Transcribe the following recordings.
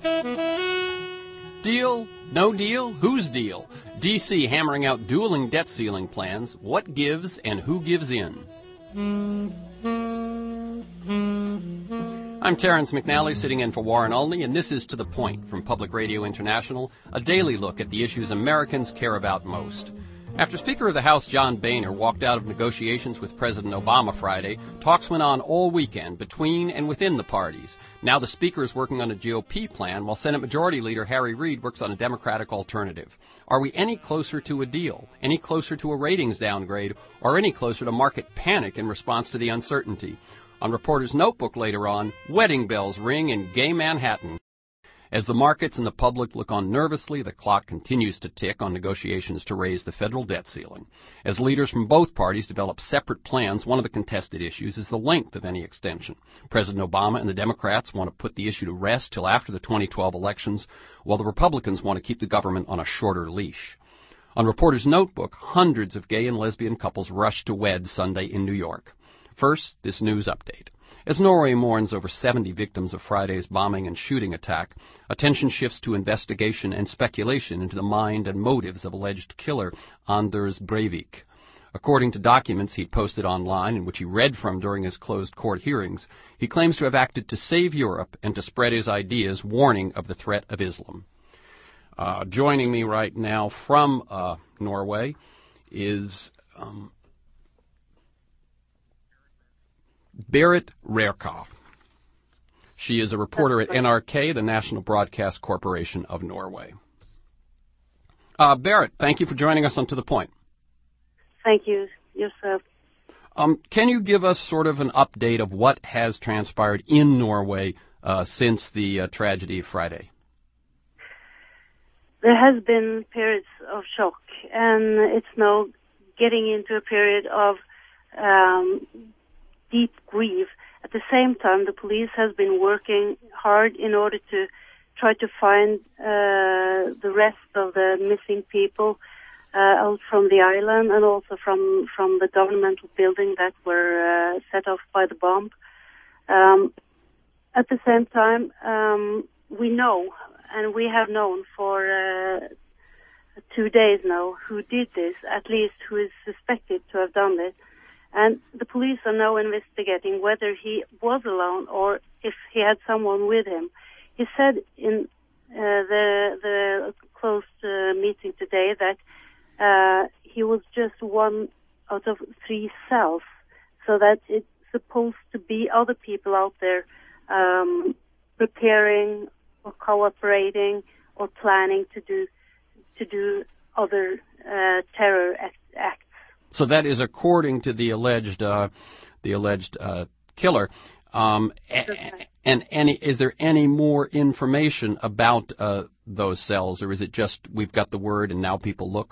Deal? No deal? Whose deal? D.C. hammering out dueling debt ceiling plans. What gives and who gives in? I'm Terrence McNally, sitting in for Warren Olney, and this is To the Point from Public Radio International, a daily look at the issues Americans care about most. After Speaker of the House John Boehner walked out of negotiations with President Obama Friday, talks went on all weekend between and within the parties. Now the Speaker is working on a GOP plan, while Senate Majority Leader Harry Reid works on a Democratic alternative. Are we any closer to a deal, any closer to a ratings downgrade, or any closer to market panic in response to the uncertainty? On Reporter's Notebook later on, wedding bells ring in gay Manhattan. As the markets and the public look on nervously, the clock continues to tick on negotiations to raise the federal debt ceiling. As leaders from both parties develop separate plans, one of the contested issues is the length of any extension. President Obama and the Democrats want to put the issue to rest till after the 2012 elections, while the Republicans want to keep the government on a shorter leash. On Reporter's Notebook, hundreds of gay and lesbian couples rushed to wed Sunday in New York. First, this news update. As Norway mourns over 70 victims of Friday's bombing and shooting attack, attention shifts to investigation and speculation into the mind and motives of alleged killer Anders Breivik. According to documents he'd posted online and which he read from during his closed court hearings, he claims to have acted to save Europe and to spread his ideas, warning of the threat of Islam. Joining me right now from Norway is Berit Rørkar. She is a reporter at NRK, the National Broadcast Corporation of Norway. Berit, thank you for joining us on To the Point. Thank you, yourself. Can you give us sort of an update of what has transpired in Norway since the tragedy of Friday? There has been periods of shock, and it's now getting into a period of deep grief. At the same time, the police has been working hard in order to try to find the rest of the missing people out from the island and also from the governmental building that were set off by the bomb. At the same time, we know, and we have known for 2 days now, who did this, at least who is suspected to have done this. And the police are now investigating whether he was alone or if he had someone with him. He said in the closed meeting today that he was just one out of 3 cells, so that it's supposed to be other people out there preparing or cooperating or planning to do other terror acts. So that is according to the alleged killer. And is there any more information about those cells, or is it just we've got the word and now people look?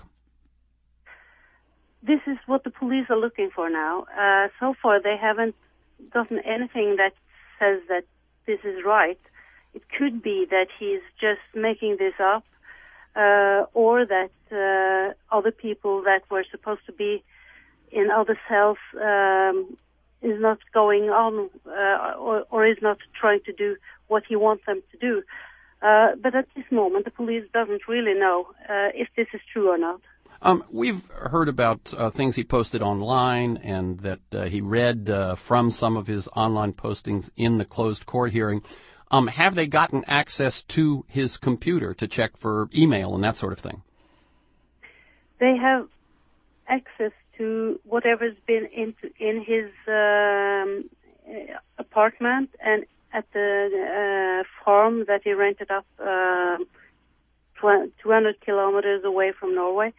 This is what the police are looking for now. So far, they haven't gotten anything that says that this is right. It could be that he's just making this up, or that other people that were supposed to be in other cells is not going on or is not trying to do what he wants them to do. But at this moment, the police doesn't really know if this is true or not. We've heard about things he posted online and that he read from some of his online postings in the closed court hearing. Have they gotten access to his computer to check for email and that sort of thing? They have access to whatever's been in his apartment and at the farm that he rented up 200 kilometers away from Norway.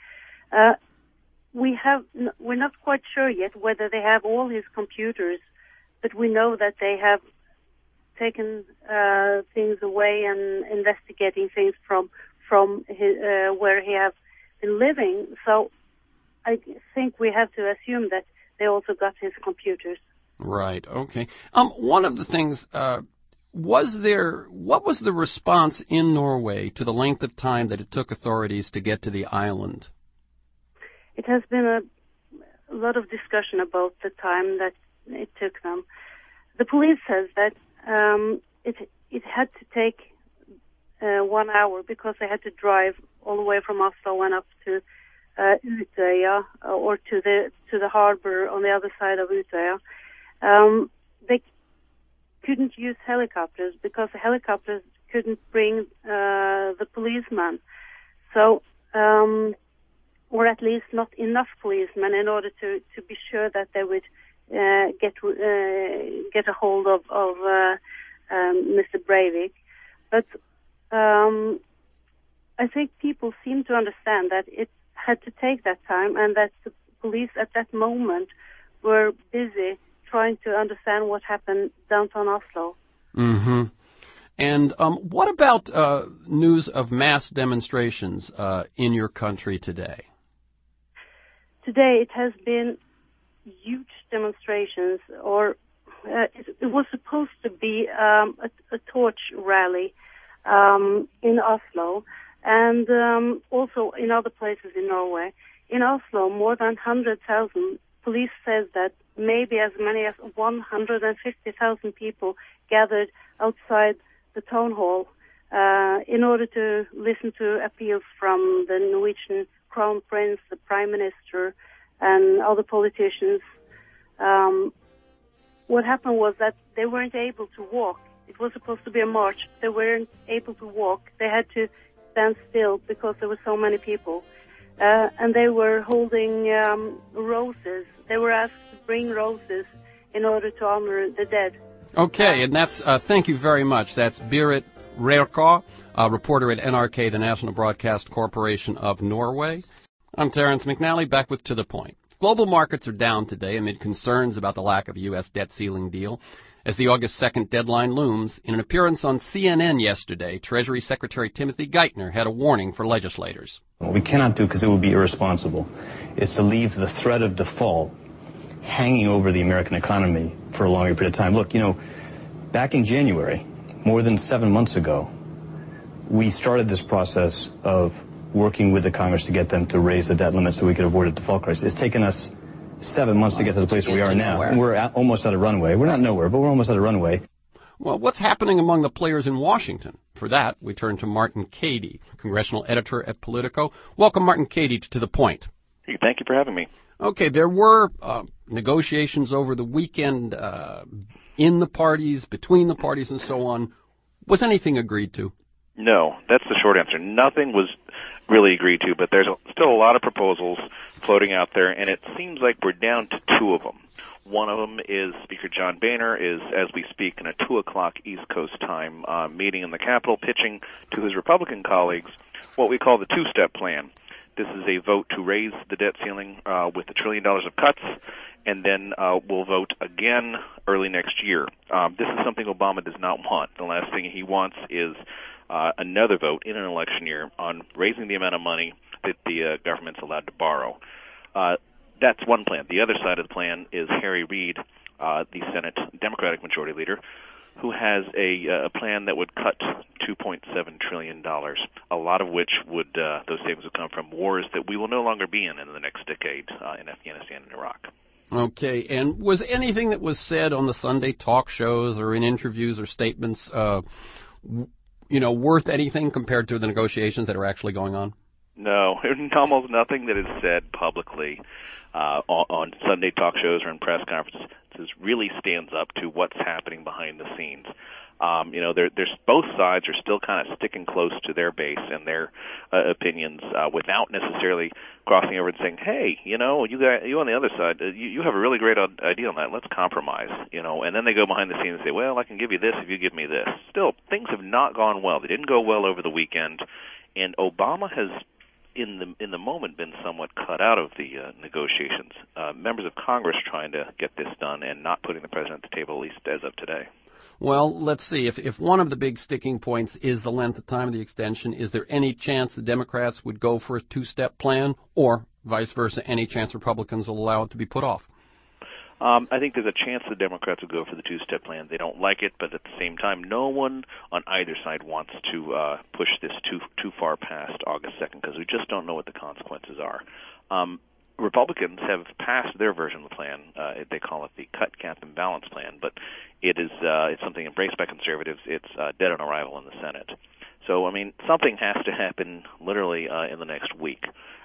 We're not quite sure yet whether they have all his computers, but we know that they have taken things away and investigating things from his, where he has been living. So I think we have to assume that they also got his computers. Right. Okay. One of the things, what was the response in Norway to the length of time that it took authorities to get to the island? It has been a lot of discussion about the time that it took them. The police says that it had to take 1 hour because they had to drive all the way from Oslo and up to Utøya, or to the harbor on the other side of Utøya. They couldn't use helicopters because the helicopters couldn't bring the policemen. So, or at least not enough policemen in order to be sure that they would get a hold of Mr. Breivik. But I think people seem to understand that it had to take that time, and that the police at that moment were busy trying to understand what happened downtown Oslo. Mm-hmm. And what about news of mass demonstrations in your country today? Today it has been huge demonstrations, or it was supposed to be a torch rally in Oslo, and also in other places in Norway. In Oslo, more than 100,000. Police says that maybe as many as 150,000 people gathered outside the town hall in order to listen to appeals from the Norwegian Crown Prince, the Prime Minister, and other politicians. What happened was that they weren't able to walk. It was supposed to be a march. They weren't able to walk. They had to stand still because there were so many people. And they were holding roses. They were asked to bring roses in order to honor the dead. Okay, and that's, thank you very much. That's Berit Reirkå, a reporter at NRK, the National Broadcast Corporation of Norway. I'm Terrence McNally, back with To the Point. Global markets are down today amid concerns about the lack of a U.S. debt ceiling deal. As the August 2nd deadline looms, in an appearance on CNN yesterday, Treasury Secretary Timothy Geithner had a warning for legislators. What we cannot do, because it would be irresponsible, is to leave the threat of default hanging over the American economy for a longer period of time. Look, back in January, more than 7 months ago, we started this process of working with the Congress to get them to raise the debt limit so we could avoid a default crisis. It's taken us 7 months to get to the place where we are now. And we're almost at a runway. We're not nowhere, but we're almost at a runway. Well, what's happening among the players in Washington? For that, we turn to Martin Cady, congressional editor at Politico. Welcome, Martin Cady, to The Point. Thank you for having me. Okay, there were negotiations over the weekend in the parties, between the parties, and so on. Was anything agreed to? No, that's the short answer. Nothing was really agreed to, but there's still a lot of proposals floating out there, and it seems like we're down to two of them. One of them is Speaker John Boehner is, as we speak, in a 2 o'clock East Coast time meeting in the Capitol, pitching to his Republican colleagues what we call the two-step plan. This is a vote to raise the debt ceiling with $1 trillion of cuts, and then we'll vote again early next year. This is something Obama does not want. The last thing he wants is another vote in an election year on raising the amount of money that the government's allowed to borrow. That's one plan. The other side of the plan is Harry Reid, the Senate Democratic Majority Leader, who has a plan that would cut $2.7 trillion, a lot of which would those savings would come from wars that we will no longer be in the next decade in Afghanistan and Iraq. Okay, and was anything that was said on the Sunday talk shows or in interviews or statements, worth anything compared to the negotiations that are actually going on? No, almost nothing that is said publicly on Sunday talk shows or in press conferences really stands up to what's happening behind the scenes. There's both sides are still kind of sticking close to their base and their opinions without necessarily crossing over and saying, hey, you on the other side, you have a really great idea on that. Let's compromise, and then they go behind the scenes and say, well, I can give you this if you give me this. Still, things have not gone well. They didn't go well over the weekend, and Obama has in the moment been somewhat cut out of the negotiations. Members of Congress trying to get this done and not putting the president at the table, at least as of today. Well, let's see. If one of the big sticking points is the length of time of the extension, is there any chance the Democrats would go for a two-step plan, or vice versa, any chance Republicans will allow it to be put off? I think there's a chance the Democrats will go for the two-step plan. They don't like it, but at the same time, no one on either side wants to push this too far past August 2nd because we just don't know what the consequences are. Republicans have passed their version of the plan. They call it the Cut, Cap, and Balance plan, but it's something embraced by conservatives. It's dead on arrival in the Senate. So, I mean, something has to happen literally in the next week,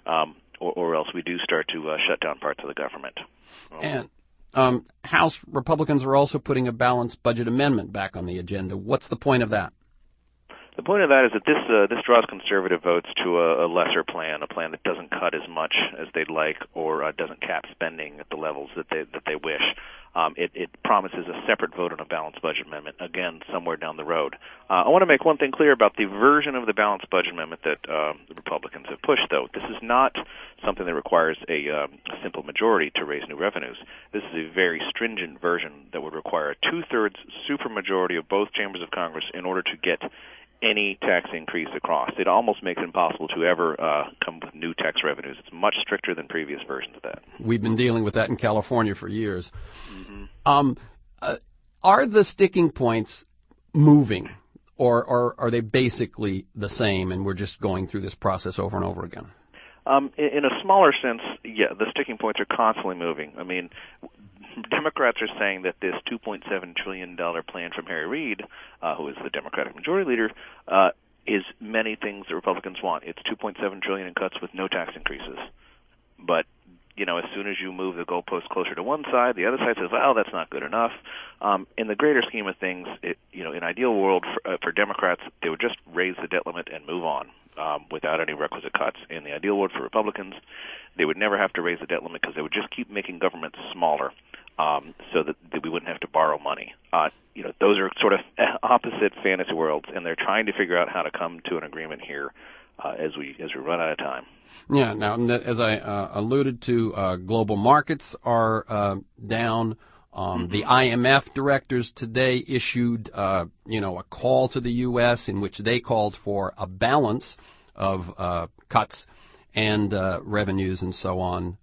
or else we do start to shut down parts of the government. And House Republicans are also putting a balanced budget amendment back on the agenda. What's the point of that? The point of that is that this draws conservative votes to a lesser plan, a plan that doesn't cut as much as they'd like, or doesn't cap spending at the levels that they wish. It promises a separate vote on a balanced budget amendment, again, somewhere down the road. I want to make one thing clear about the version of the balanced budget amendment that the Republicans have pushed, though. This is not something that requires a simple majority to raise new revenues. This is a very stringent version that would require a two-thirds supermajority of both chambers of Congress in order to get any tax increase across. It almost makes it impossible to ever come with new tax revenues. It's much stricter than previous versions of that. We've been dealing with that in California for years. Mm-hmm. Are the sticking points moving, or are they basically the same, and we're just going through this process over and over again? In a smaller sense, yeah, the sticking points are constantly moving. I mean, Democrats are saying that this $2.7 trillion plan from Harry Reid, who is the Democratic Majority Leader, is many things that Republicans want. It's $2.7 trillion in cuts with no tax increases. But, you know, as soon as you move the goalpost closer to one side, the other side says, well, that's not good enough. In the greater scheme of things, in an ideal world for Democrats, they would just raise the debt limit and move on without any requisite cuts. In the ideal world for Republicans, they would never have to raise the debt limit because they would just keep making government smaller. So that we wouldn't have to borrow money. Those are sort of opposite fantasy worlds, and they're trying to figure out how to come to an agreement here as we run out of time. Yeah. Now, as I alluded to, global markets are down. The IMF directors today issued, a call to the U.S. in which they called for a balance of cuts and revenues and so on.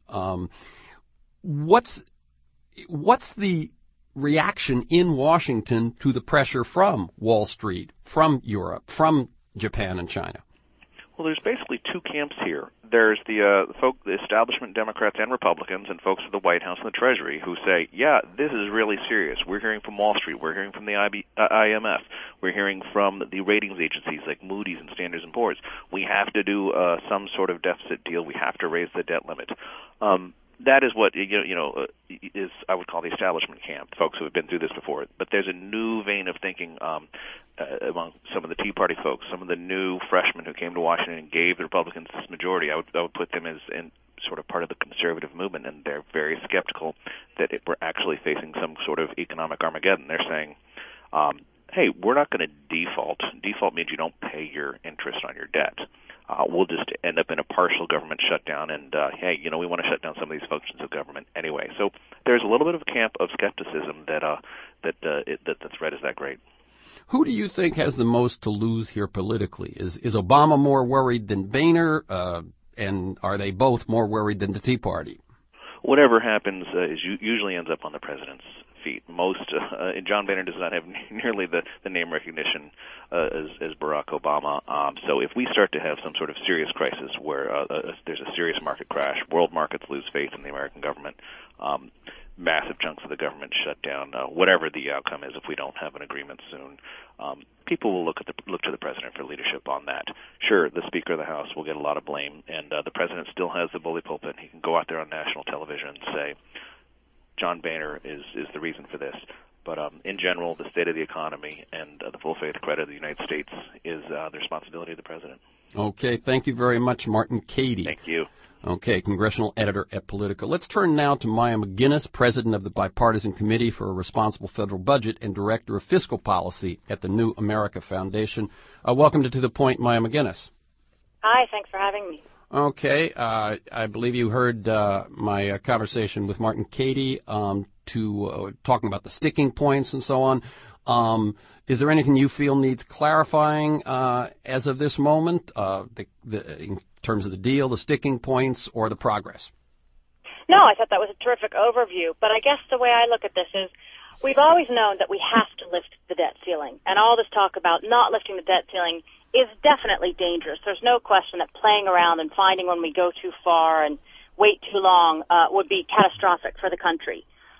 What's the reaction in Washington to the pressure from Wall Street, from Europe, from Japan and China? Well, there's basically two camps here. There's the establishment Democrats and Republicans and folks at the White House and the Treasury who say, yeah, this is really serious. We're hearing from Wall Street. We're hearing from the IMF. We're hearing from the ratings agencies like Moody's and Standard & Poor's. We have to do some sort of deficit deal. We have to raise the debt limit. That is what is I would call the establishment camp, folks who have been through this before. But there's a new vein of thinking among some of the Tea Party folks, some of the new freshmen who came to Washington and gave the Republicans this majority. I would put them as in sort of part of the conservative movement, and they're very skeptical that we're actually facing some sort of economic Armageddon. They're saying, hey, we're not going to default. Default means you don't pay your interest on your debt. We'll just end up in a partial government shutdown, and we want to shut down some of these functions of government anyway. So there's a little bit of a camp of skepticism that the threat is that great. Who do you think has the most to lose here politically? Is Obama more worried than Boehner, and are they both more worried than the Tea Party? Whatever happens usually ends up on the president's feet. John Boehner does not have nearly the name recognition as Barack Obama. So if we start to have some sort of serious crisis where there's a serious market crash, world markets lose faith in the American government, massive chunks of the government shut down, whatever the outcome is, if we don't have an agreement soon, people will look to the president for leadership on that. Sure, the Speaker of the House will get a lot of blame, and the president still has the bully pulpit. He can go out there on national television and say, John Boehner is the reason for this. But in general, the state of the economy and the full faith credit of the United States is the responsibility of the president. Okay, thank you very much, Martin Cady. Thank you. Okay, congressional editor at Politico. Let's turn now to Maya McGuinness, president of the Bipartisan Committee for a Responsible Federal Budget and director of fiscal policy at the New America Foundation. Welcome to the Point, Maya McGuinness. Hi, thanks for having me. Okay, I believe you heard my conversation with Martin Cady talking about the sticking points and so on. Is there anything you feel needs clarifying as of this moment, in terms of the deal, the sticking points, or the progress? No, I thought that was a terrific overview. But I guess the way I look at this is we've always known that we have to lift the debt ceiling. And all this talk about not lifting the debt ceiling is definitely dangerous. There's no question that playing around and finding when we go too far and wait too long would be catastrophic for the country.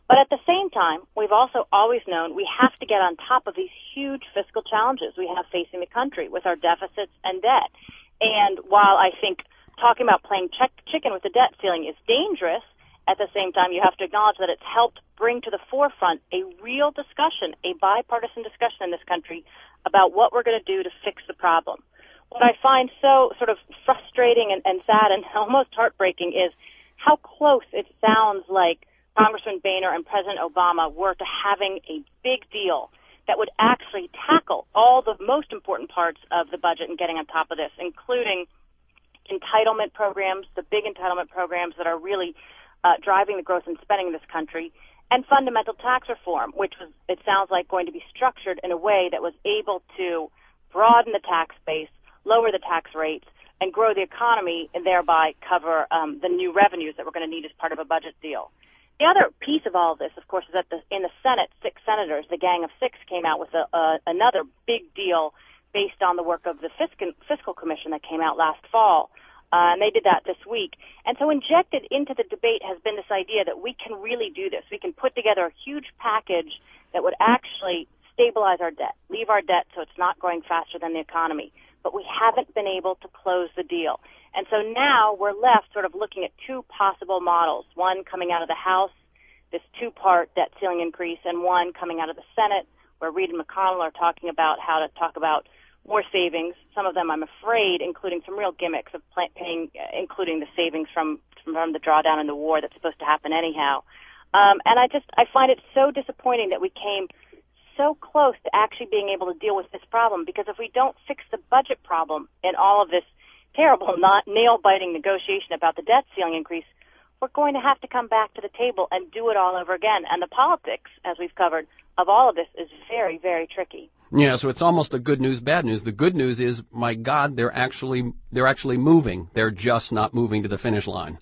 But at the same time, we've also always known we have to get on top of these huge fiscal challenges we have facing the country with our deficits and debt. And while I think talking about playing chicken with the debt ceiling is dangerous, at the same time, you have to acknowledge that it's helped bring to the forefront a real discussion, a bipartisan discussion in this country about what we're going to do to fix the problem. What I find so sort of frustrating and sad and almost heartbreaking is how close it sounds like Congressman Boehner and President Obama were to having a big deal that would actually tackle all the most important parts of the budget and getting on top of this, including entitlement programs, the big entitlement programs that are really driving the growth and spending in this country, and fundamental tax reform, which was, it sounds like, going to be structured in a way that was able to broaden the tax base, lower the tax rates, and grow the economy, and thereby cover the new revenues that we're going to need as part of a budget deal. The other piece of all of this, of course, is that in the Senate, 6 senators, the Gang of Six, came out with another big deal based on the work of the Fiscal Commission that came out last fall. And they did that this week. And so injected into the debate has been this idea that we can really do this. We can put together a huge package that would actually stabilize our debt, leave our debt so it's not growing faster than the economy. But we haven't been able to close the deal. And so now we're left sort of looking at 2 possible models, one coming out of the House, this 2-part debt ceiling increase, and one coming out of the Senate, where Reid and McConnell are talking about how to talk about more savings, some of them, I'm afraid, including some real gimmicks of paying, including the savings from the drawdown in the war that's supposed to happen anyhow. And I find it so disappointing that we came so close to actually being able to deal with this problem, because if we don't fix the budget problem in all of this terrible, not nail-biting negotiation about the debt ceiling increase, we're going to have to come back to the table and do it all over again. And the politics, as we've covered, of all of this is very, very tricky. Yeah, so it's almost a good news, bad news. The good news is, my God, they're actually moving. They're just not moving to the finish line.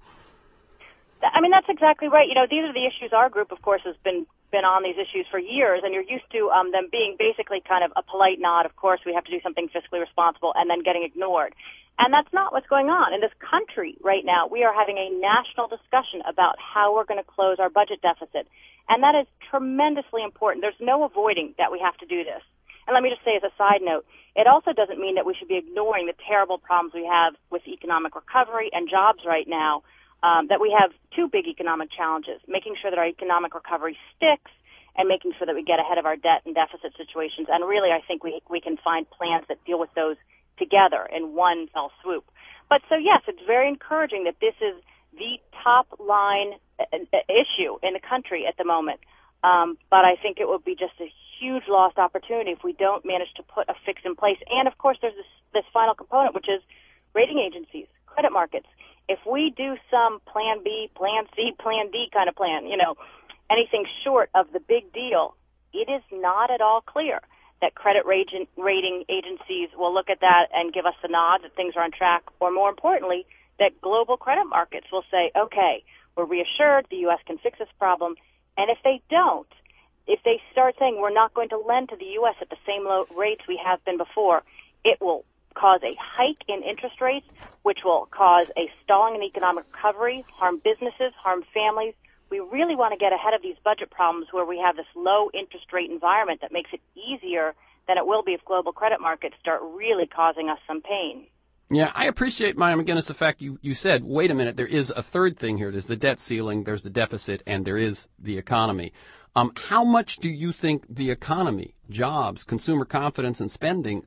I mean, that's exactly right. You know, these are the issues our group, of course, has been on these issues for years, and you're used to them being basically kind of a polite nod. Of course, we have to do something fiscally responsible, and then getting ignored. And that's not what's going on. In this country right now, we are having a national discussion about how we're going to close our budget deficit. And that is tremendously important. There's no avoiding that we have to do this. And let me just say as a side note, it also doesn't mean that we should be ignoring the terrible problems we have with economic recovery and jobs right now, that we have 2 big economic challenges, making sure that our economic recovery sticks and making sure that we get ahead of our debt and deficit situations. And really, I think we can find plans that deal with those together in one fell swoop. But so, yes, it's very encouraging that this is the top line issue in the country at the moment. But I think it would be just a huge lost opportunity if we don't manage to put a fix in place. And, of course, there's this final component, which is rating agencies, credit markets. If we do some plan B, plan C, plan D kind of plan, you know, anything short of the big deal, it is not at all clear that credit rating agencies will look at that and give us the nod that things are on track, or more importantly, that global credit markets will say, okay, we're reassured the U.S. can fix this problem. And if they don't, if they start saying we're not going to lend to the U.S. at the same low rates we have been before, it will cause a hike in interest rates, which will cause a stalling in economic recovery, harm businesses, harm families. We really want to get ahead of these budget problems where we have this low interest rate environment that makes it easier than it will be if global credit markets start really causing us some pain. Yeah, I appreciate, Maya McGinnis, the fact you said, wait a minute, there is a third thing here. There's the debt ceiling, there's the deficit, and there is the economy. How much do you think the economy, jobs, consumer confidence, and spending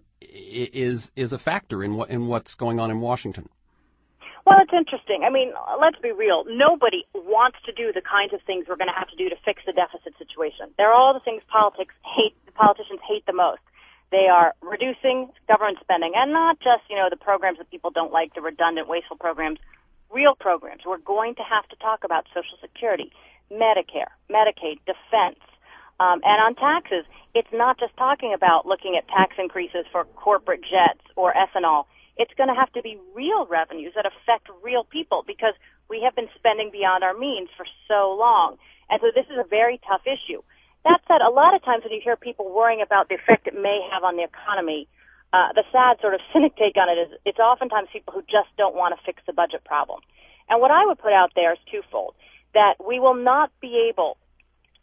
is a factor in what's going on in Washington? Well, it's interesting. I mean, let's be real. Nobody wants to do the kinds of things we're going to have to do to fix the deficit situation. They're all the things politicians hate the most. They are reducing government spending, and not just, you know, the programs that people don't like, the redundant, wasteful programs, real programs. We're going to have to talk about Social Security, Medicare, Medicaid, defense, and on taxes. It's not just talking about looking at tax increases for corporate jets or ethanol. It's going to have to be real revenues that affect real people, because we have been spending beyond our means for so long. And so this is a very tough issue. That said, a lot of times when you hear people worrying about the effect it may have on the economy, the sad sort of cynic take on it is it's oftentimes people who just don't want to fix the budget problem. And what I would put out there is twofold, that we will not be able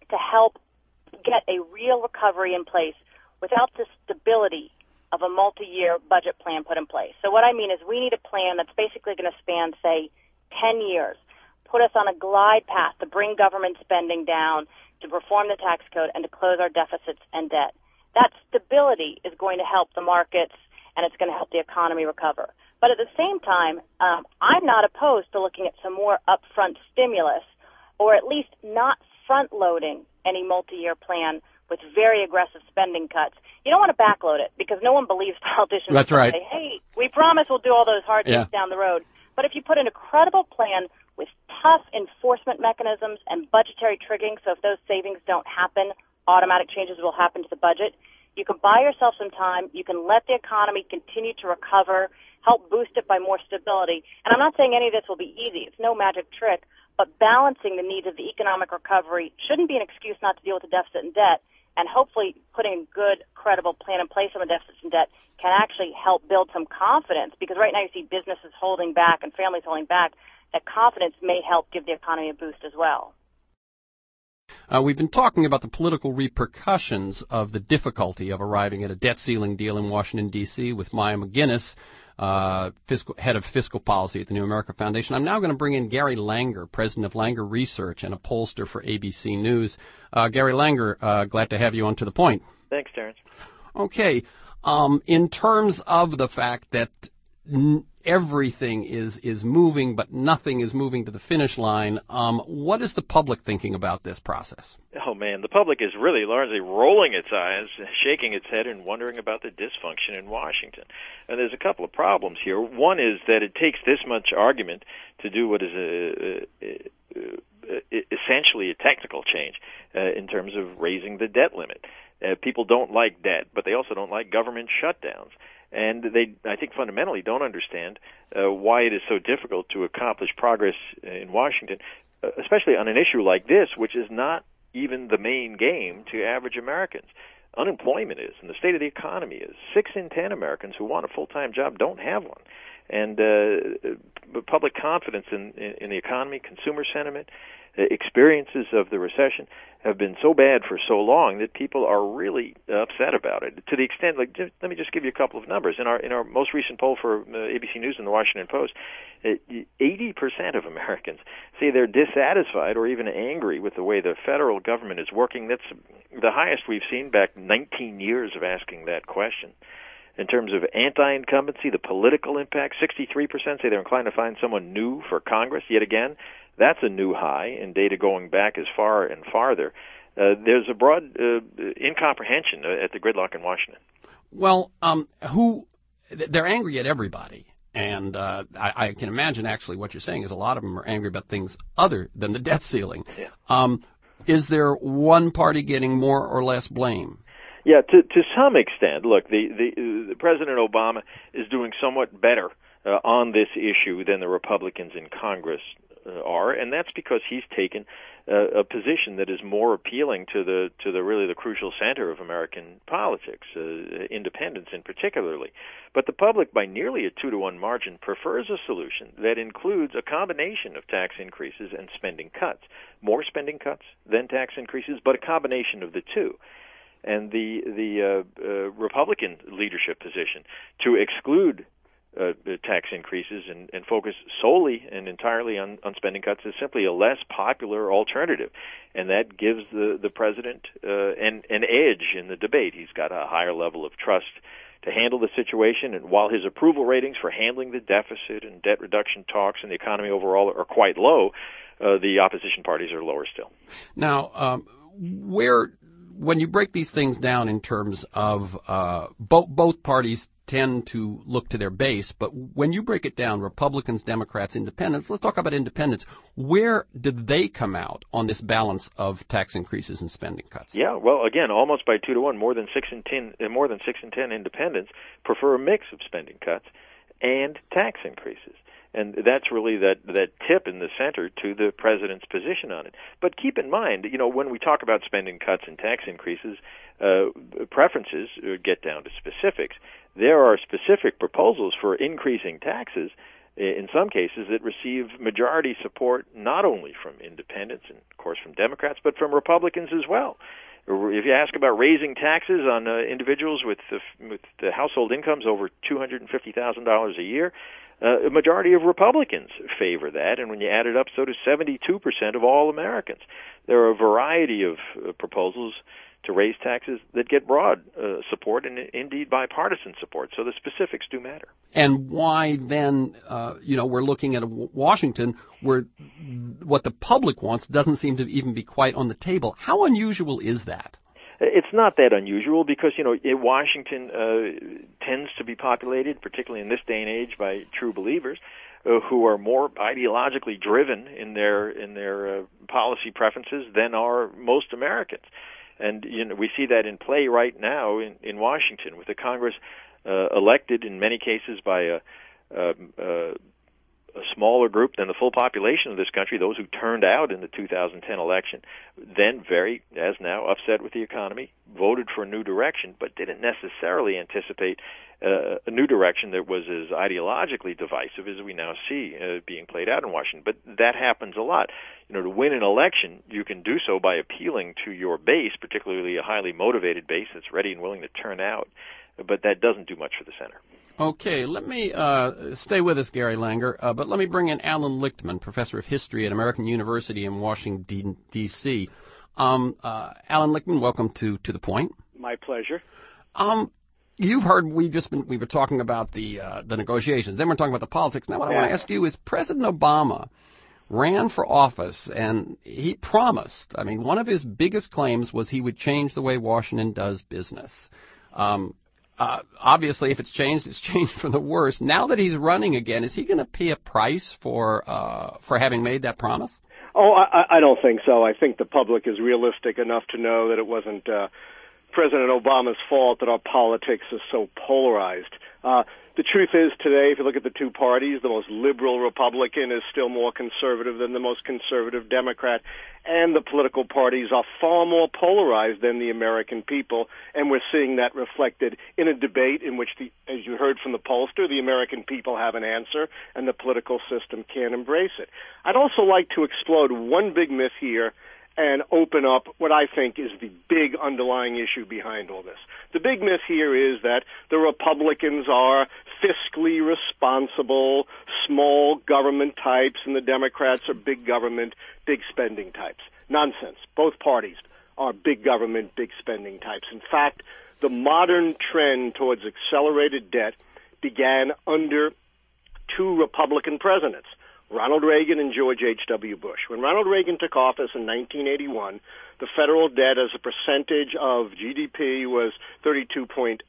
to help get a real recovery in place without the stability of a multi-year budget plan put in place. So what I mean is we need a plan that's basically going to span, say, 10 years, put us on a glide path to bring government spending down, to reform the tax code, and to close our deficits and debt. That stability is going to help the markets, and it's going to help the economy recover. But at the same time, I'm not opposed to looking at some more upfront stimulus, or at least not front-loading any multi-year plan with very aggressive spending cuts. You don't want to backload it because no one believes politicians. That's right. Say, hey, we promise we'll do all those hard things down the road. But if you put in a credible plan with tough enforcement mechanisms and budgetary triggering, so if those savings don't happen, automatic changes will happen to the budget, you can buy yourself some time. You can let the economy continue to recover, help boost it by more stability. And I'm not saying any of this will be easy. It's no magic trick. But balancing the needs of the economic recovery shouldn't be an excuse not to deal with the deficit and debt. And hopefully putting a good, credible plan in place on the deficits and debt can actually help build some confidence, because right now you see businesses holding back and families holding back. That confidence may help give the economy a boost as well. We've been talking about the political repercussions of the difficulty of arriving at a debt ceiling deal in Washington, D.C. with Maya McGuinness, head of fiscal policy at the New America Foundation. I'm now going to bring in Gary Langer, president of Langer Research and a pollster for ABC News. Gary Langer, glad to have you on To the Point. Thanks, Terrence. Okay. In terms of the fact that everything is moving, but nothing is moving to the finish line, what is the public thinking about this process? Oh, man, the public is really largely rolling its eyes, shaking its head, and wondering about the dysfunction in Washington. And there's a couple of problems here. One is that it takes this much argument to do what is essentially a technical change in terms of raising the debt limit. People don't like debt, but they also don't like government shutdowns. And they, I think, fundamentally don't understand why it is so difficult to accomplish progress in Washington, especially on an issue like this, which is not even the main game to average Americans. Unemployment is, and the state of the economy is. 6 in 10 Americans who want a full-time job don't have one. And public confidence in the economy, consumer sentiment, experiences of the recession have been so bad for so long that people are really upset about it. To the extent, let me just give you a couple of numbers. In our most recent poll for ABC News and the Washington Post, 80% of Americans say they're dissatisfied or even angry with the way the federal government is working. That's the highest we've seen back 19 years of asking that question. In terms of anti-incumbency, the political impact, 63% say they're inclined to find someone new for Congress. Yet again, that's a new high in data going back as far and farther. There's a broad incomprehension at the gridlock in Washington. Well, they're angry at everybody. And I can imagine actually what you're saying is a lot of them are angry about things other than the debt ceiling. Yeah. Is there one party getting more or less blame? Yeah, to some extent. Look, the President Obama is doing somewhat better on this issue than the Republicans in Congress are, and that's because he's taken a position that is more appealing to the really the crucial center of American politics, independents in particularly. But the public, by nearly a 2-to-1 margin, prefers a solution that includes a combination of tax increases and spending cuts. More spending cuts than tax increases, but a combination of the two. And the Republican leadership position to exclude tax increases and focus solely and entirely on spending cuts is simply a less popular alternative. And that gives the president an edge in the debate. He's got a higher level of trust to handle the situation. And while his approval ratings for handling the deficit and debt reduction talks and the economy overall are quite low, the opposition parties are lower still. Now, when you break these things down in terms of both parties tend to look to their base, but when you break it down, Republicans, Democrats, Independents, let's talk about Independents. Where did they come out on this balance of tax increases and spending cuts? Yeah, well, again, almost by 2-to-1, more than 6 in 10 Independents prefer a mix of spending cuts and tax increases. And that's really that tip in the center to the president's position on it. But keep in mind, when we talk about spending cuts and tax increases, preferences get down to specifics. There are specific proposals for increasing taxes in some cases that receive majority support not only from independents and, of course, from Democrats, but from Republicans as well. If you ask about raising taxes on individuals with the household incomes over $250,000 a year, a majority of Republicans favor that, and when you add it up, so does 72% of all Americans. There are a variety of proposals to raise taxes that get broad support and indeed bipartisan support. So the specifics do matter. And why then, we're looking at Washington where what the public wants doesn't seem to even be quite on the table. How unusual is that? It's not that unusual because, Washington tends to be populated, particularly in this day and age, by true believers who are more ideologically driven in their policy preferences than are most Americans. And we see that in play right now in Washington, with the Congress elected in many cases by a smaller group than the full population of this country, those who turned out in the 2010 election, then as now, upset with the economy, voted for a new direction, but didn't necessarily anticipate a new direction that was as ideologically divisive as we now see being played out in Washington. But that happens a lot. To win an election, you can do so by appealing to your base, particularly a highly motivated base that's ready and willing to turn out, but that doesn't do much for the center. Okay, let me stay with us, Gary Langer, but let me bring in Alan Lichtman, professor of history at American University in Washington, D.C. Alan Lichtman, welcome to The Point. My pleasure. You've heard we were talking about the negotiations, then we're talking about the politics. Now what I want to ask you is President Obama ran for office and he promised, one of his biggest claims was he would change the way Washington does business. Obviously, if it's changed for the worse. Now that he's running again, is he going to pay a price for having made that promise? Oh, I don't think so. I think the public is realistic enough to know that it wasn't President Obama's fault that our politics is so polarized. The truth is today, if you look at the two parties, the most liberal Republican is still more conservative than the most conservative Democrat, and the political parties are far more polarized than the American people, and we're seeing that reflected in a debate in which, as you heard from the pollster, the American people have an answer, and the political system can't embrace it. I'd also like to explode one big myth here and open up what I think is the big underlying issue behind all this. The big myth here is that the Republicans are fiscally responsible, small government types, and the Democrats are big government, big spending types. Nonsense. Both parties are big government, big spending types. In fact, the modern trend towards accelerated debt began under two Republican presidents, Ronald Reagan and George H.W. Bush. When Ronald Reagan took office in 1981, the federal debt as a percentage of GDP was 32.5%.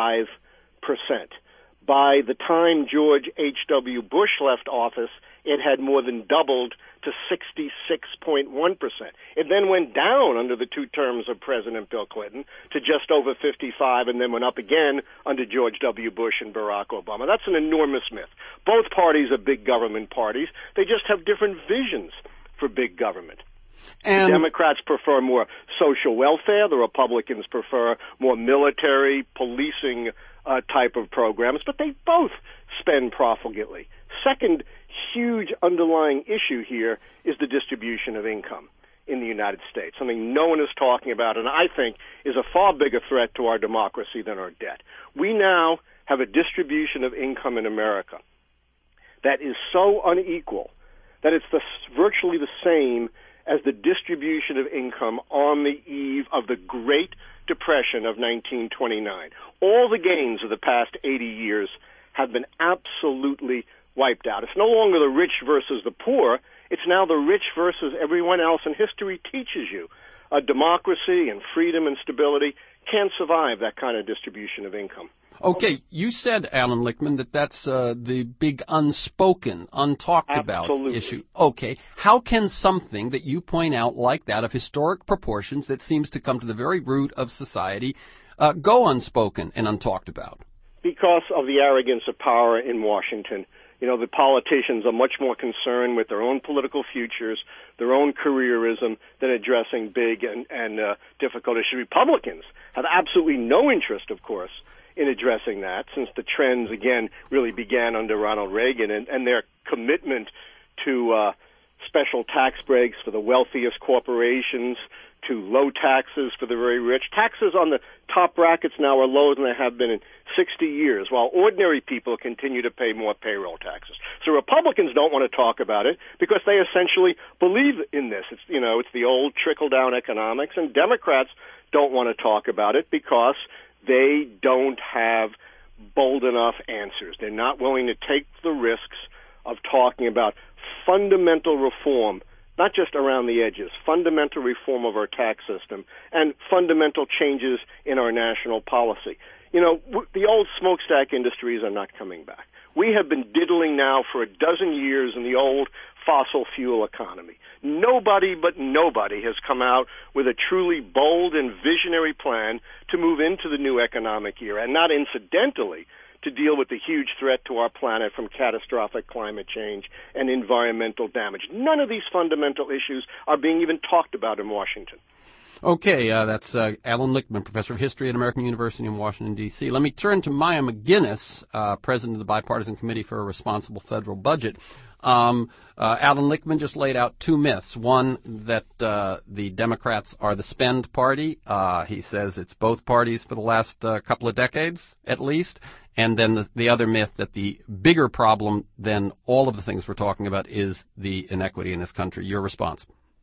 By the time George H.W. Bush left office, it had more than doubled to 66.1%. It then went down under the two terms of President Bill Clinton to just over 55, and then went up again under George W. Bush and Barack Obama. That's an enormous myth. Both parties are big government parties. They just have different visions for big government. And the Democrats prefer more social welfare. The Republicans prefer more military, policing type of programs, but they both spend profligately. Second huge underlying issue here is the distribution of income in the United States, something no one is talking about, and I think is a far bigger threat to our democracy than our debt. We now have a distribution of income in America that is so unequal that it's virtually the same as the distribution of income on the eve of the Great Depression of 1929. All the gains of the past 80 years have been absolutely wiped out. It's no longer the rich versus the poor. It's now the rich versus everyone else, and history teaches you a democracy and freedom and stability can't survive that kind of distribution of income. Okay, you said, Alan Lichtman, that's the big unspoken, untalked about issue. Okay, how can something that you point out like that of historic proportions that seems to come to the very root of society go unspoken and untalked about? Because of the arrogance of power in Washington. The politicians are much more concerned with their own political futures, their own careerism, than addressing big and difficult issues. Republicans have absolutely no interest, of course, in addressing that, since the trends, again, really began under Ronald Reagan, and their commitment to special tax breaks for the wealthiest corporations, to low taxes for the very rich. Taxes on the top brackets now are lower than they have been in 60 years, while ordinary people continue to pay more payroll taxes. So Republicans don't want to talk about it because they essentially believe in this. It's the old trickle-down economics, and Democrats don't want to talk about it because they don't have bold enough answers. They're not willing to take the risks of talking about fundamental reform, not just around the edges, fundamental reform of our tax system and fundamental changes in our national policy. The old smokestack industries are not coming back. We have been diddling now for a dozen years in the old fossil fuel economy. Nobody has come out with a truly bold and visionary plan to move into the new economic era, and not incidentally to deal with the huge threat to our planet from catastrophic climate change and environmental damage. None of these fundamental issues are being even talked about in Washington. Okay, that's Alan Lichtman, professor of history at American University in Washington, D.C. Let me turn to Maya McGinnis, president of the Bipartisan Committee for a Responsible Federal Budget. Alan Lichtman just laid out two myths. One, that the Democrats are the spend party. He says it's both parties for the last couple of decades, at least. And then the other myth that the bigger problem than all of the things we're talking about is the inequity in this country. Your response?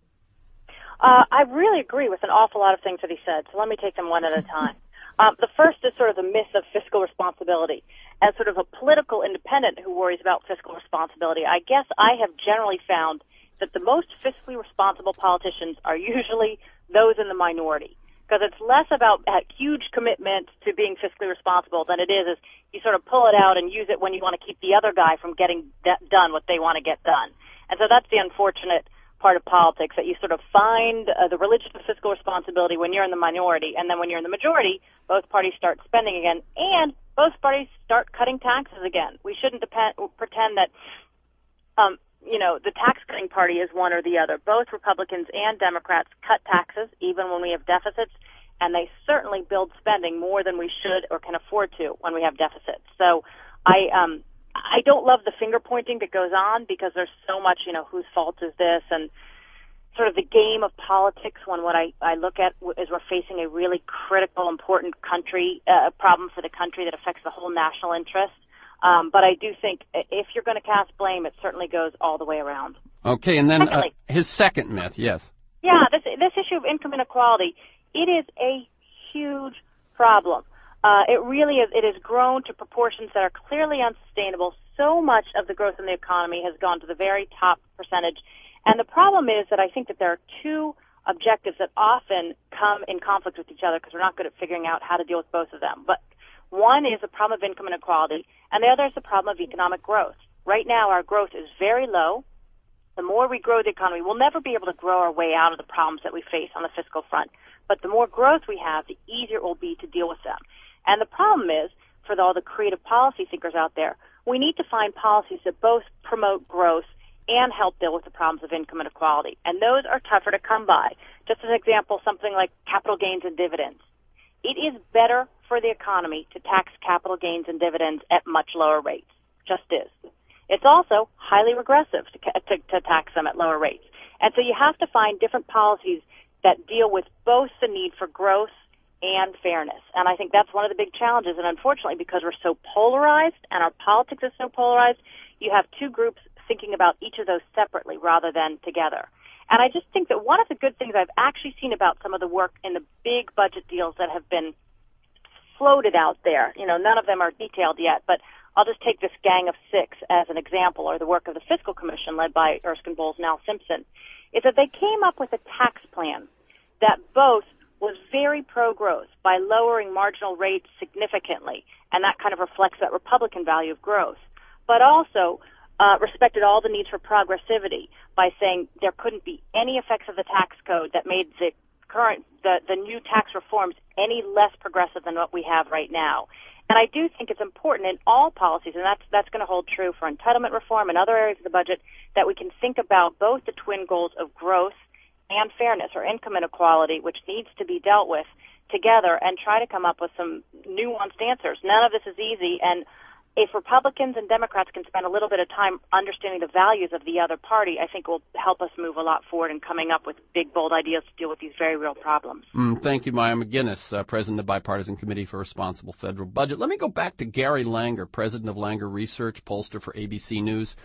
I really agree with an awful lot of things that he said, so let me take them one at a time. The first is sort of the myth of fiscal responsibility. As sort of a political independent who worries about fiscal responsibility, I guess I have generally found that the most fiscally responsible politicians are usually those in the minority, because it's less about a huge commitment to being fiscally responsible than it is you sort of pull it out and use it when you want to keep the other guy from getting done what they want to get done. And so that's the unfortunate part of politics, that you sort of find the religion of fiscal responsibility when you're in the minority, and then when you're in the majority, both parties start spending again, and both parties start cutting taxes again. We shouldn't pretend that the tax-cutting party is one or the other. Both Republicans and Democrats cut taxes even when we have deficits, and they certainly build spending more than we should or can afford to when we have deficits. So I don't love the finger-pointing that goes on, because there's so much, whose fault is this, and sort of the game of politics when what I look at is we're facing a really critical, important problem for the country that affects the whole national interest. But I do think if you're going to cast blame, it certainly goes all the way around. Okay, and then his second myth, yes. Yeah, this issue of income inequality, it is a huge problem. It really is. It has grown to proportions that are clearly unsustainable. So much of the growth in the economy has gone to the very top percentage. And the problem is that I think that there are two objectives that often come in conflict with each other, because we're not good at figuring out how to deal with both of them. But one is the problem of income inequality, and the other is the problem of economic growth. Right now, our growth is very low. The more we grow the economy, we'll never be able to grow our way out of the problems that we face on the fiscal front. But the more growth we have, the easier it will be to deal with them. And the problem is, for all the creative policy thinkers out there, we need to find policies that both promote growth and help deal with the problems of income inequality. And those are tougher to come by. Just as an example, something like capital gains and dividends. It is better for the economy to tax capital gains and dividends at much lower rates. Just is. It's also highly regressive to tax them at lower rates. And so you have to find different policies that deal with both the need for growth and fairness. And I think that's one of the big challenges. And unfortunately, because we're so polarized and our politics is so polarized, you have two groups thinking about each of those separately rather than together. And I just think that one of the good things I've actually seen about some of the work in the big budget deals that have been floated out there, none of them are detailed yet, but I'll just take this Gang of Six as an example, or the work of the Fiscal Commission led by Erskine Bowles and Al Simpson, is that they came up with a tax plan that both was very pro-growth by lowering marginal rates significantly, and that kind of reflects that Republican value of growth, but also respected all the needs for progressivity by saying there couldn't be any effects of the tax code that made the new tax reforms any less progressive than what we have right now. And I do think it's important in all policies, and that's going to hold true for entitlement reform and other areas of the budget, that we can think about both the twin goals of growth and fairness, or income inequality, which needs to be dealt with together and try to come up with some nuanced answers. None of this is easy, and if Republicans and Democrats can spend a little bit of time understanding the values of the other party, I think it will help us move a lot forward in coming up with big, bold ideas to deal with these very real problems. Thank you, Maya McGinnis, President of the Bipartisan Committee for Responsible Federal Budget. Let me go back to Gary Langer, President of Langer Research, pollster for ABC News.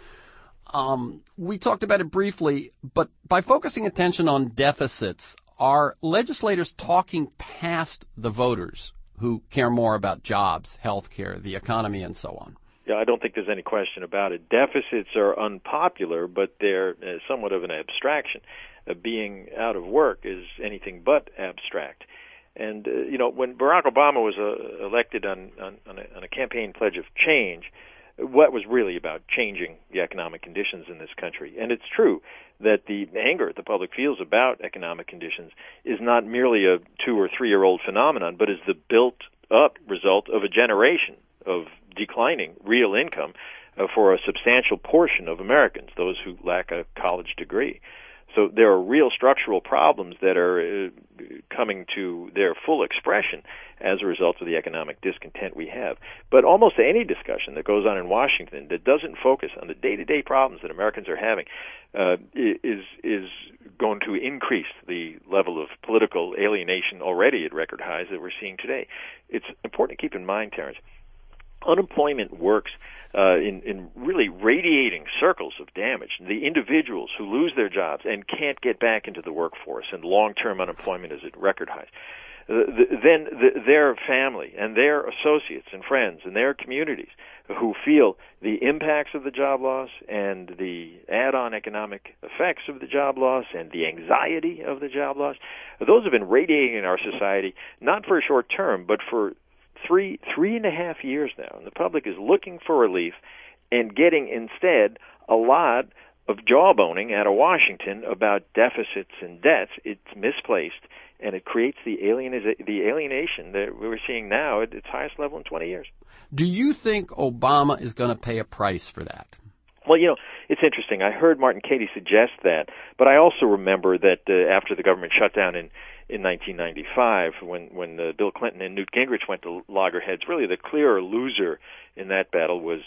We talked about it briefly, but by focusing attention on deficits, are legislators talking past the voters who care more about jobs, health care, the economy, and so on? Yeah, I don't think there's any question about it. Deficits are unpopular, but they're somewhat of an abstraction. Being out of work is anything but abstract. And, when Barack Obama was elected on a campaign pledge of change, what was really about changing the economic conditions in this country. And it's true that the anger the public feels about economic conditions is not merely a 2 or 3 year old phenomenon, but is the built-up result of a generation of declining real income for a substantial portion of Americans, those who lack a college degree. So there are real structural problems that are coming to their full expression as a result of the economic discontent we have. But almost any discussion that goes on in Washington that doesn't focus on the day-to-day problems that Americans are having is going to increase the level of political alienation already at record highs that we're seeing today. It's important to keep in mind, Terrence, unemployment works in really radiating circles of damage. The individuals who lose their jobs and can't get back into the workforce, and long-term unemployment is at record highs. Then their family and their associates and friends and their communities who feel the impacts of the job loss and the add-on economic effects of the job loss and the anxiety of the job loss, those have been radiating in our society, not for a short term, but for three and a half years now. And the public is looking for relief and getting instead a lot of jawboning out of Washington about deficits and debts. It's misplaced, and it creates the alienation that we're seeing now at its highest level in 20 years. Do you think Obama is going to pay a price for that? Well, it's interesting. I heard Martin Katie suggest that, but I also remember that after the government shutdown in 1995, when Bill Clinton and Newt Gingrich went to loggerheads, really the clear loser in that battle was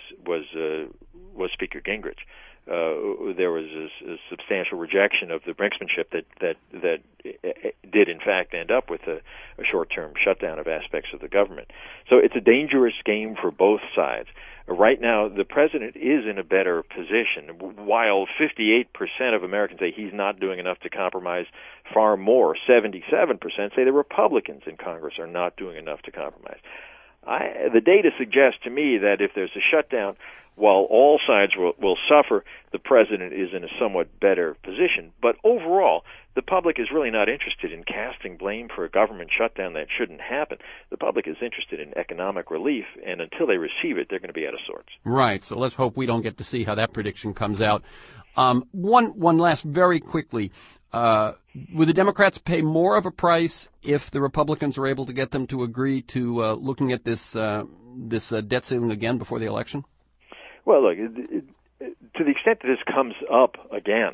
Speaker Gingrich. There was a substantial rejection of the brinksmanship that did in fact end up with a short-term shutdown of aspects of the government. So it's a dangerous game for both sides. Right now, the president is in a better position. While 58% of Americans say he's not doing enough to compromise, far more, 77%, say the Republicans in Congress are not doing enough to compromise. The data suggests to me that if there's a shutdown, while all sides will suffer, the president is in a somewhat better position. But overall, the public is really not interested in casting blame for a government shutdown that shouldn't happen. The public is interested in economic relief, and until they receive it, they're going to be out of sorts. Right. So let's hope we don't get to see how that prediction comes out. One last, very quickly. Would the Democrats pay more of a price if the Republicans are able to get them to agree to looking at this debt ceiling again before the election? Well, look, to the extent that this comes up again,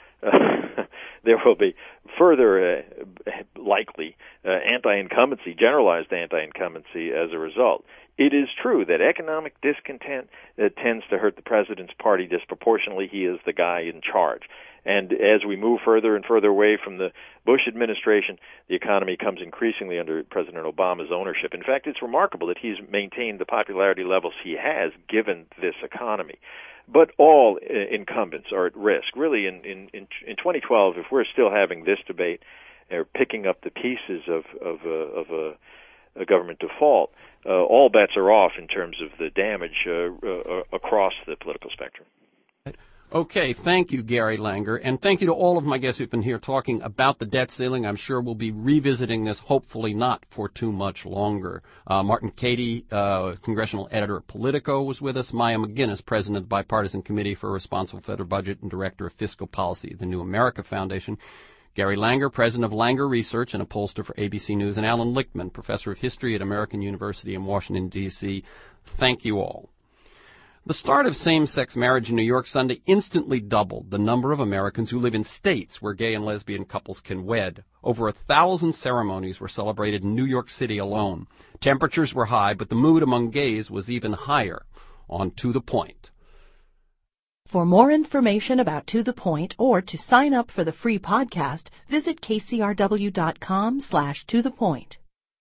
there will be further likely anti-incumbency, generalized anti-incumbency as a result. It is true that economic discontent tends to hurt the president's party disproportionately. He is the guy in charge. And as we move further and further away from the Bush administration, the economy comes increasingly under President Obama's ownership. In fact, it's remarkable that he's maintained the popularity levels he has given this economy. But all incumbents are at risk. Really, in 2012, if we're still having this debate, or picking up the pieces of a government default, all bets are off in terms of the damage across the political spectrum. Okay, thank you, Gary Langer, and thank you to all of my guests who've been here talking about the debt ceiling. I'm sure we'll be revisiting this, hopefully not for too much longer. Martin Katie, congressional editor at Politico, was with us. Maya McGinnis, president of the Bipartisan Committee for a Responsible Federal Budget and director of fiscal policy at the New America Foundation. Gary Langer, president of Langer Research and a pollster for ABC News, and Alan Lichtman, professor of history at American University in Washington, D.C. Thank you all. The start of same-sex marriage in New York Sunday instantly doubled the number of Americans who live in states where gay and lesbian couples can wed. Over 1,000 ceremonies were celebrated in New York City alone. Temperatures were high, but the mood among gays was even higher. On To the Point. For more information about To the Point or to sign up for the free podcast, visit kcrw.com/tothepoint.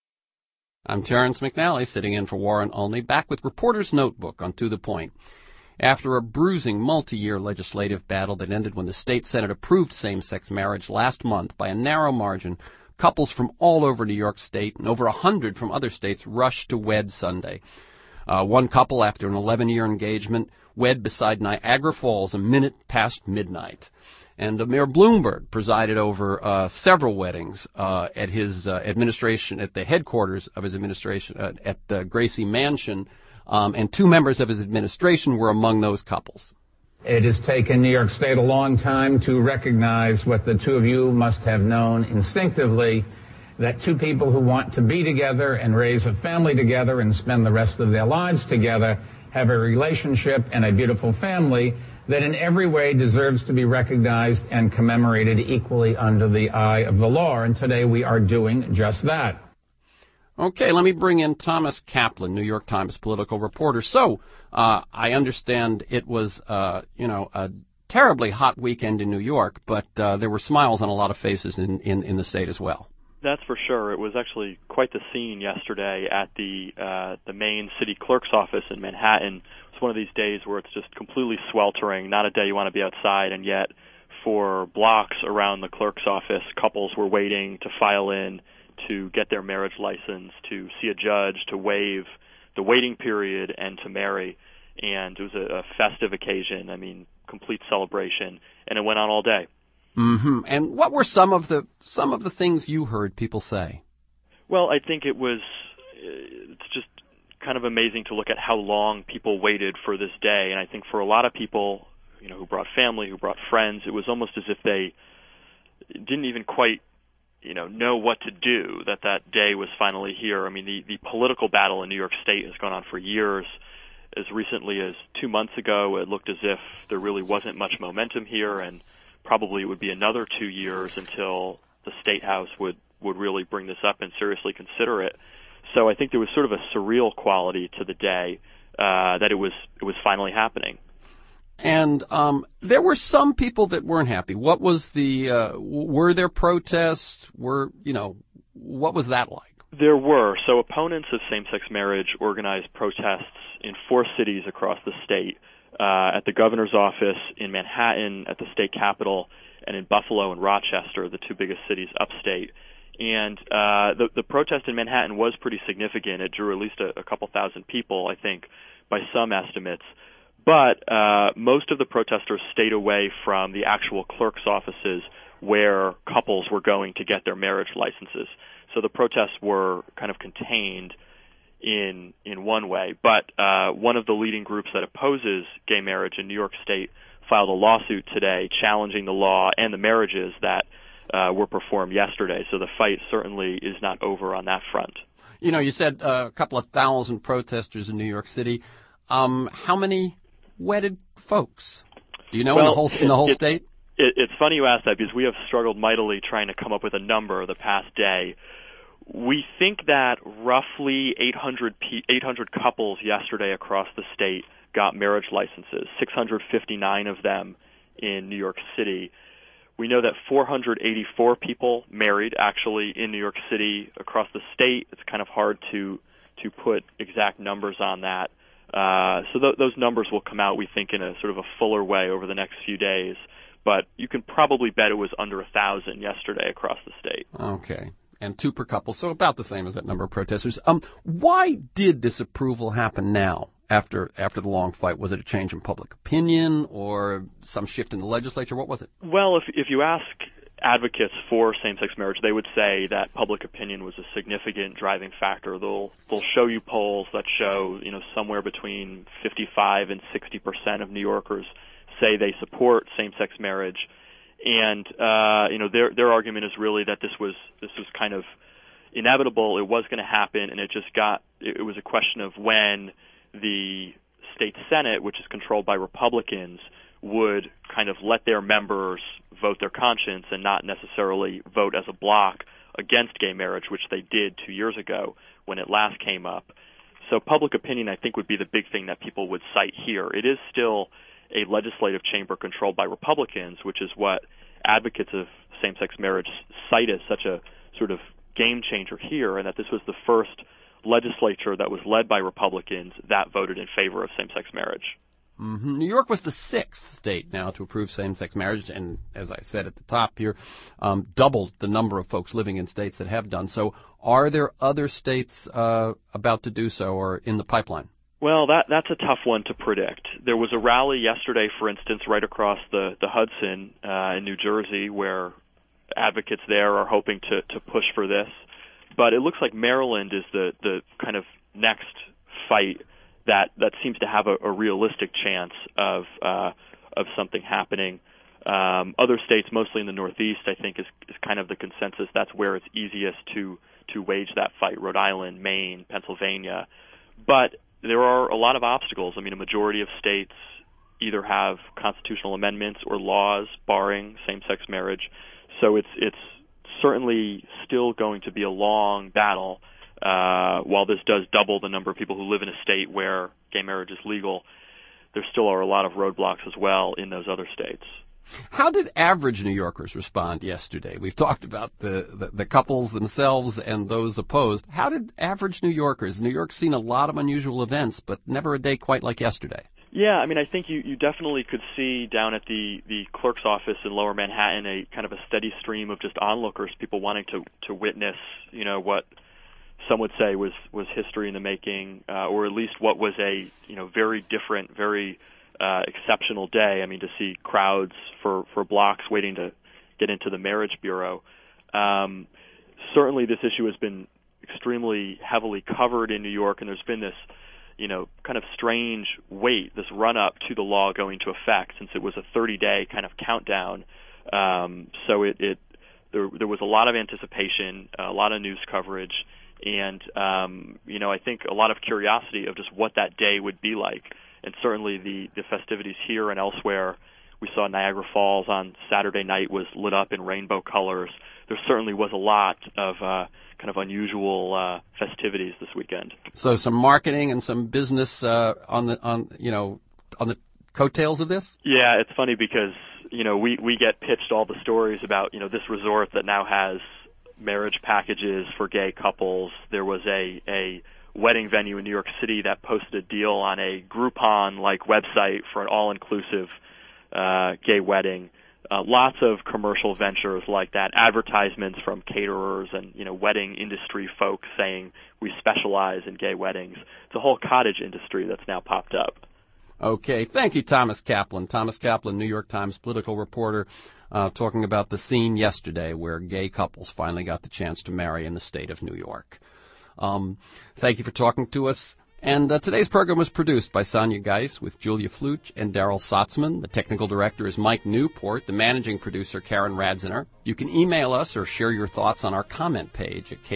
I'm Terrence McNally, sitting in for Warren Olney, back with Reporter's Notebook on To the Point. After a bruising multi-year legislative battle that ended when the state Senate approved same-sex marriage last month by a narrow margin, couples from all over New York State and over 100 from other states rushed to wed Sunday. One couple, after an 11-year engagement, wed beside Niagara Falls a minute past midnight. And Mayor Bloomberg presided over several weddings at his administration, at the headquarters of his administration, at the Gracie Mansion, and two members of his administration were among those couples. It has taken New York State a long time to recognize what the two of you must have known instinctively, that two people who want to be together and raise a family together and spend the rest of their lives together have a relationship and a beautiful family that in every way deserves to be recognized and commemorated equally under the eye of the law. And today we are doing just that. Okay, let me bring in Thomas Kaplan, New York Times political reporter. So, I understand it was, a terribly hot weekend in New York, but there were smiles on a lot of faces in the state as well. That's for sure. It was actually quite the scene yesterday at the Main City Clerk's office in Manhattan. It's one of these days where it's just completely sweltering, not a day you want to be outside, and yet for blocks around the clerk's office, couples were waiting to file in to get their marriage license, to see a judge, to waive the waiting period, and to marry. And it was a festive occasion, complete celebration, and it went on all day. Mm-hmm. And what were some of the things you heard people say? Well, I think it's just kind of amazing to look at how long people waited for this day. And I think for a lot of people, who brought family, who brought friends, it was almost as if they didn't even quite, know what to do, that day was finally here. The political battle in New York State has gone on for years. As recently as 2 months ago, it looked as if there really wasn't much momentum here, and probably it would be another 2 years until the State House would really bring this up and seriously consider it. So I think there was sort of a surreal quality to the day that it was finally happening. And there were some people that weren't happy. What was were there protests? What was that like? There were. So opponents of same-sex marriage organized protests in 4 cities across the state. At the governor's office in Manhattan, at the state capitol, and in Buffalo and Rochester, the 2 biggest cities upstate. And the protest in Manhattan was pretty significant. It drew at least a couple thousand people, I think, by some estimates. But most of the protesters stayed away from the actual clerk's offices where couples were going to get their marriage licenses. So the protests were kind of contained in one way. But one of the leading groups that opposes gay marriage in New York State filed a lawsuit today challenging the law and the marriages that were performed yesterday. So the fight certainly is not over on that front. You said a couple of thousand protesters in New York City. How many wedded folks? Do you know in the whole state? It's funny you ask that, because we have struggled mightily trying to come up with a number the past day. We think that roughly 800 couples yesterday across the state got marriage licenses, 659 of them in New York City. We know that 484 people married actually in New York City across the state. It's kind of hard to put exact numbers on that. So those numbers will come out, we think, in a sort of a fuller way over the next few days. But you can probably bet it was under 1,000 yesterday across the state. Okay. And 2 per couple, so about the same as that number of protesters. Why did this approval happen now, after the long fight? Was it a change in public opinion or some shift in the legislature? What was it? Well, if you ask advocates for same-sex marriage, they would say that public opinion was a significant driving factor. They'll show you polls that show, somewhere between 55 and 60% of New Yorkers say they support same-sex marriage. And their argument is really that this was kind of inevitable. It was going to happen, and it was a question of when the state Senate, which is controlled by Republicans, would kind of let their members vote their conscience and not necessarily vote as a bloc against gay marriage, which they did 2 years ago when it last came up. So public opinion, I think, would be the big thing that people would cite here. It is still a legislative chamber controlled by Republicans, which is what advocates of same-sex marriage cite as such a sort of game changer here, and that this was the first legislature that was led by Republicans that voted in favor of same-sex marriage. Mm-hmm. New York was the 6th state now to approve same-sex marriage, and as I said at the top here, doubled the number of folks living in states that have done so. Are there other states about to do so or in the pipeline? Well, that's a tough one to predict. There was a rally yesterday, for instance, right across the Hudson in New Jersey, where advocates there are hoping to push for this. But it looks like Maryland is the kind of next fight that seems to have a realistic chance of something happening. Other states, mostly in the Northeast, I think is kind of the consensus. That's where it's easiest to wage that fight. Rhode Island, Maine, Pennsylvania. But there are a lot of obstacles. I mean, a majority of states either have constitutional amendments or laws barring same-sex marriage. So it's certainly still going to be a long battle. While this does double the number of people who live in a state where gay marriage is legal, there still are a lot of roadblocks as well in those other states. How did average New Yorkers respond yesterday? We've talked about the couples themselves and those opposed. How did average New Yorkers? New York's seen a lot of unusual events, but never a day quite like yesterday. Yeah, I mean, I think you definitely could see down at the clerk's office in Lower Manhattan a kind of a steady stream of just onlookers, people wanting to witness, what some would say was history in the making, or at least what was a very different, very exceptional day. I mean, to see crowds for blocks waiting to get into the marriage bureau. Certainly, this issue has been extremely heavily covered in New York, and there's been this kind of strange wait, this run-up to the law going into effect, since it was a 30-day kind of countdown. So there was a lot of anticipation, a lot of news coverage, and I think a lot of curiosity of just what that day would be like. And certainly the festivities here and elsewhere, we saw Niagara Falls on Saturday night was lit up in rainbow colors. There certainly was a lot of kind of unusual festivities this weekend. So some marketing and some business on the coattails of this? Yeah, it's funny because we get pitched all the stories about this resort that now has marriage packages for gay couples. There was a wedding venue in New York City that posted a deal on a Groupon-like website for an all-inclusive gay wedding. Lots of commercial ventures like that, advertisements from caterers and wedding industry folks saying we specialize in gay weddings. It's a whole cottage industry that's now popped up. Okay, thank you, Thomas Kaplan. Thomas Kaplan, New York Times political reporter, talking about the scene yesterday where gay couples finally got the chance to marry in the state of New York. Thank you for talking to us. And today's program was produced by Sonia Geis with Julia Fluch and Daryl Sotzman. The technical director is Mike Newport, the managing producer Karen Radziner. You can email us or share your thoughts on our comment page at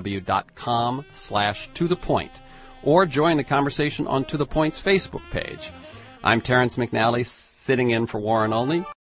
kcrw.com/tothepoint, or join the conversation on To The Point's Facebook page. I'm Terrence McNally, sitting in for Warren Olney.